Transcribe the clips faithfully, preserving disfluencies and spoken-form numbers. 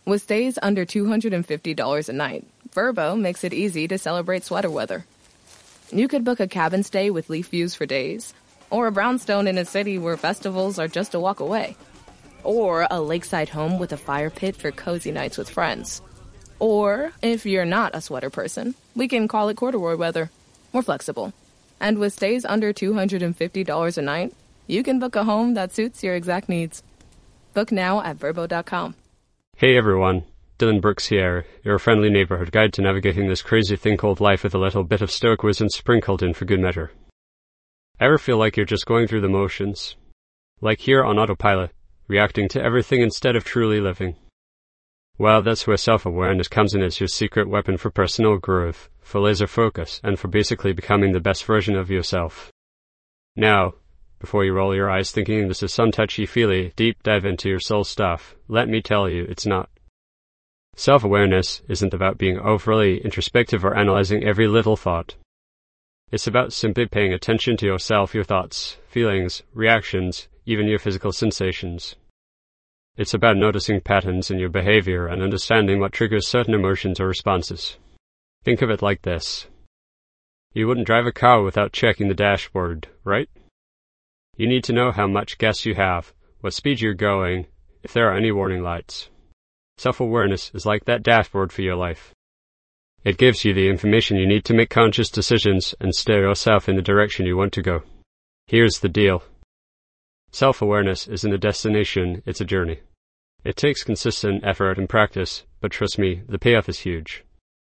With stays under two hundred fifty dollars a night, Vrbo makes it easy to celebrate sweater weather. You could book a cabin stay with leaf views for days, or a brownstone in a city where festivals are just a walk away, or a lakeside home with a fire pit for cozy nights with friends. Or, if you're not a sweater person, we can call it corduroy weather. We're flexible. And with stays under two hundred fifty dollars a night, you can book a home that suits your exact needs. Book now at Vrbo dot com. Hey everyone, Dylan Brooks here, your friendly neighborhood guide to navigating this crazy thing called life with a little bit of stoic wisdom sprinkled in for good measure. Ever feel like you're just going through the motions? Like here on autopilot, reacting to everything instead of truly living? Well, that's where self-awareness comes in as your secret weapon for personal growth, for laser focus, and for basically becoming the best version of yourself. Now, before you roll your eyes thinking this is some touchy-feely, deep dive into your soul stuff, let me tell you, it's not. Self-awareness isn't about being overly introspective or analyzing every little thought. It's about simply paying attention to yourself, your thoughts, feelings, reactions, even your physical sensations. It's about noticing patterns in your behavior and understanding what triggers certain emotions or responses. Think of it like this. You wouldn't drive a car without checking the dashboard, right? You need to know how much gas you have, what speed you're going, if there are any warning lights. Self-awareness is like that dashboard for your life. It gives you the information you need to make conscious decisions and steer yourself in the direction you want to go. Here's the deal. Self-awareness isn't a destination, it's a journey. It takes consistent effort and practice, but trust me, the payoff is huge.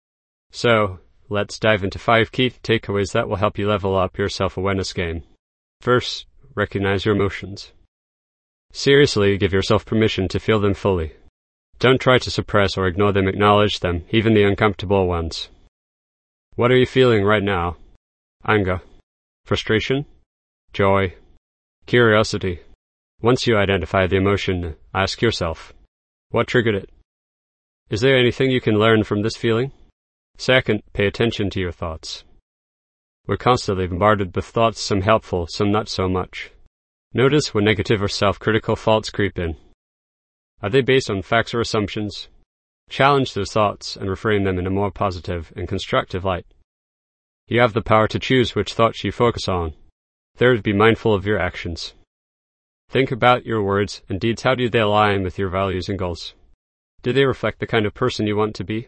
So, let's dive into five key takeaways that will help you level up your self-awareness game. First, recognize your emotions. Seriously, give yourself permission to feel them fully. Don't try to suppress or ignore them, acknowledge them, even the uncomfortable ones. What are you feeling right now? Anger, frustration, joy, curiosity. Once you identify the emotion, ask yourself, what triggered it? Is there anything you can learn from this feeling? Second, pay attention to your thoughts. We're constantly bombarded with thoughts, some helpful, some not so much. Notice when negative or self-critical thoughts creep in. Are they based on facts or assumptions? Challenge those thoughts and reframe them in a more positive and constructive light. You have the power to choose which thoughts you focus on. Third, be mindful of your actions. Think about your words and deeds. How do they align with your values and goals? Do they reflect the kind of person you want to be?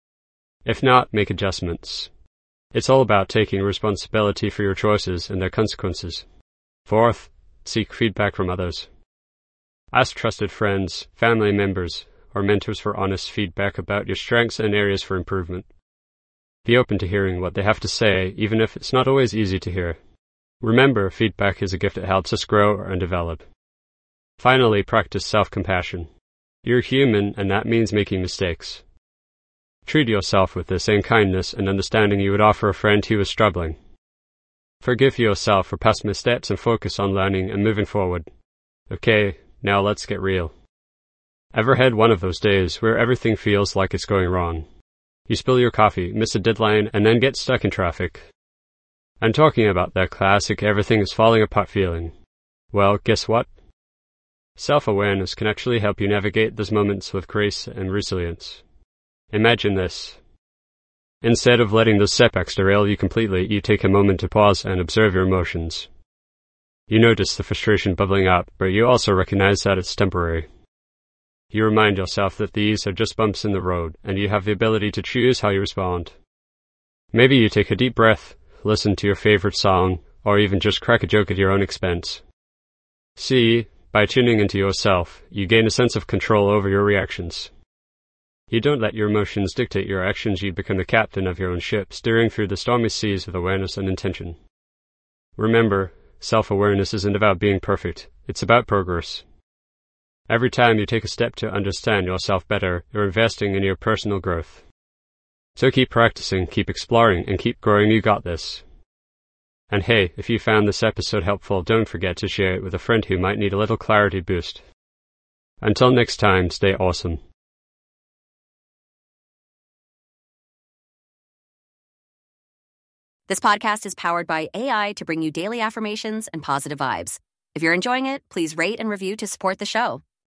If not, make adjustments. It's all about taking responsibility for your choices and their consequences. Fourth, seek feedback from others. Ask trusted friends, family members, or mentors for honest feedback about your strengths and areas for improvement. Be open to hearing what they have to say, even if it's not always easy to hear. Remember, feedback is a gift that helps us grow and develop. Finally, practice self-compassion. You're human, and that means making mistakes. Treat yourself with the same kindness and understanding you would offer a friend who is struggling. Forgive yourself for past missteps and focus on learning and moving forward. Okay, now let's get real. Ever had one of those days where everything feels like it's going wrong? You spill your coffee, miss a deadline, and then get stuck in traffic. I'm talking about that classic everything is falling apart feeling. Well, guess what? Self-awareness can actually help you navigate those moments with grace and resilience. Imagine this. Instead of letting those setbacks derail you completely, you take a moment to pause and observe your emotions. You notice the frustration bubbling up, but you also recognize that it's temporary. You remind yourself that these are just bumps in the road, and you have the ability to choose how you respond. Maybe you take a deep breath, listen to your favorite song, or even just crack a joke at your own expense. See, by tuning into yourself, you gain a sense of control over your reactions. You don't let your emotions dictate your actions, you become the captain of your own ship, steering through the stormy seas with awareness and intention. Remember, self-awareness isn't about being perfect, it's about progress. Every time you take a step to understand yourself better, you're investing in your personal growth. So keep practicing, keep exploring, and keep growing. You got this. And hey, if you found this episode helpful, don't forget to share it with a friend who might need a little clarity boost. Until next time, stay awesome. This podcast is powered by A I to bring you daily affirmations and positive vibes. If you're enjoying it, please rate and review to support the show.